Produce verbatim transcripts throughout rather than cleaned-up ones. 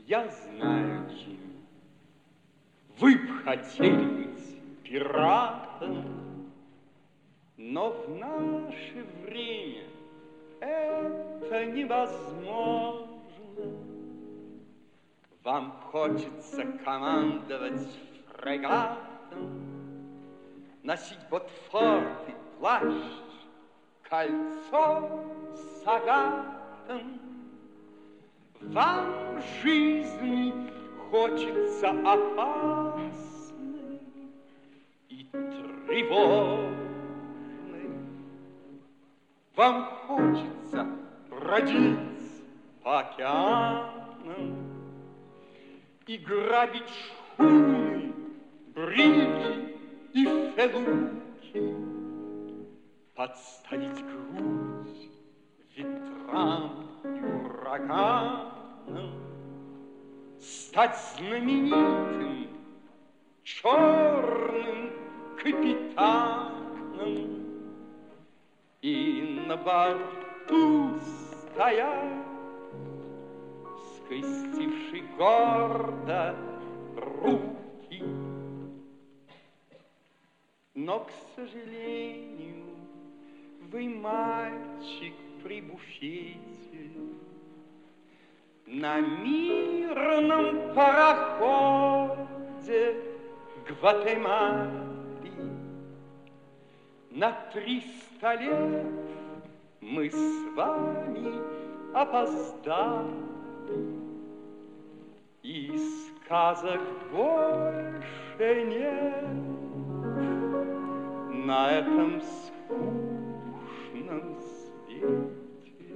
Я знаю, Джим, вы б хотели быть пиратом, но в наше время это невозможно. Вам хочется командовать фрегатом, носить ботфорт и плащ, кольцо с агатом. Вам жизни хочется опасной и тревожной. Вам хочется бродить по океанам и грабить шхуны, бриги и фелуки, подставить грудь ветрам и ураганам, стать знаменитым черным капитаном и на борту стоять, скрестивший гордо руки. Но, к сожалению, вы мальчик при буфете на мирном пароходе Гватемалы. На триста лет мы с вами опоздали, и сказок больше нет на этом скучном свете.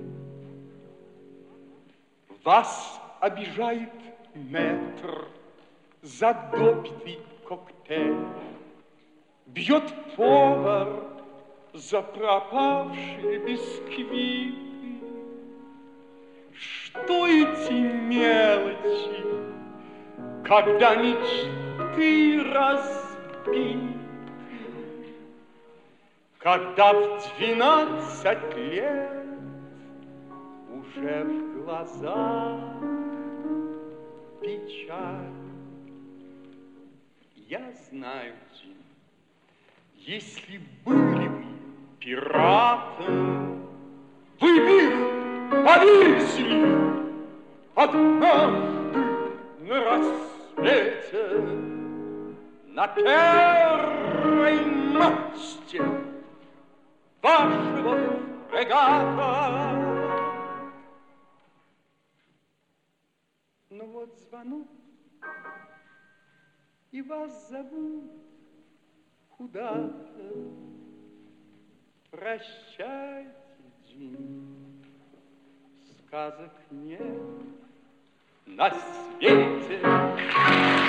Вас обижает мэтр за допитый коктейль, бьет повар за пропавшие бисквиты. Что эти мелочи, когда мечты разбиты, когда в двенадцать лет уже в глазах печаль. Я знаю, Джим, если были бы пиратом, вы бы повесили однажды на рассвете на первой мачте вашего фрегата. Но вот звонок, и вас зовут куда-то. Прощайте, Джим, сказок нет на свете.